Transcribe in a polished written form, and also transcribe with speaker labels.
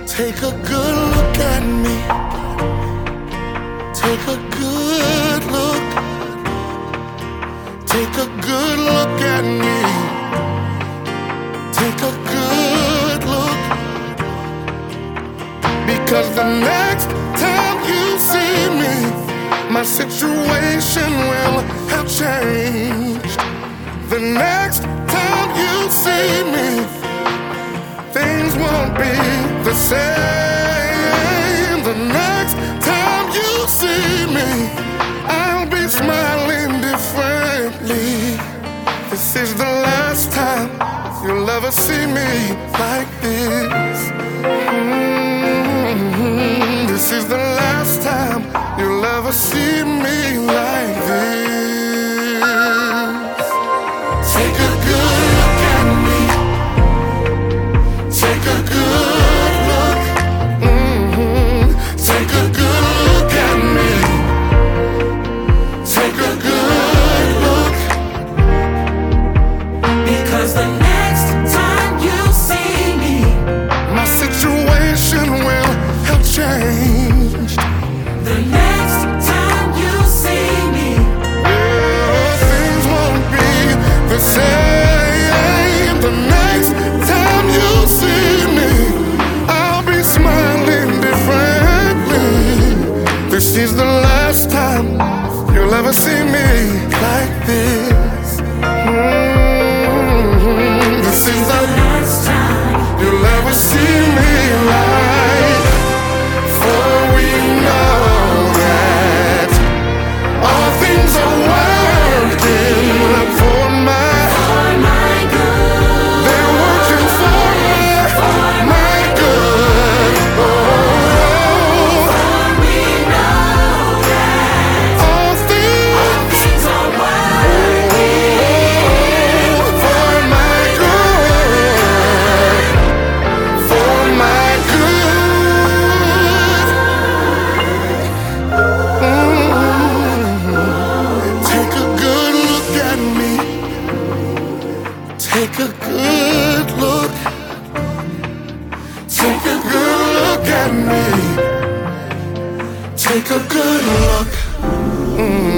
Speaker 1: Take a good look at me. Take a good look. Take a good look at me. Take a good look. Because the next time you see me, my situation will have changed. The next time you see me, things won't be the same. The next time you see me, I'll be smiling differently. This is the last time you'll ever see me like this. This is the last time you'll ever see me like this. Take a good look at me. Take a good look. Take a good look at me. Take a good look.
Speaker 2: Because the next time you see me,
Speaker 1: my situation will have changed.
Speaker 2: the next time you see me,
Speaker 1: Things won't be the same. The next time you see me, I'll be smiling differently. This is the last time you'll ever see me like this. This is the
Speaker 2: last time
Speaker 1: you'll ever see me like. For we know that all things are working for my.
Speaker 2: for my good,
Speaker 1: They're working for my good. Oh,
Speaker 2: we know that
Speaker 1: all things
Speaker 2: things are working
Speaker 1: for my good. For my good. Take a good look at me. Take a good look. Take a good look at me. Take a good look.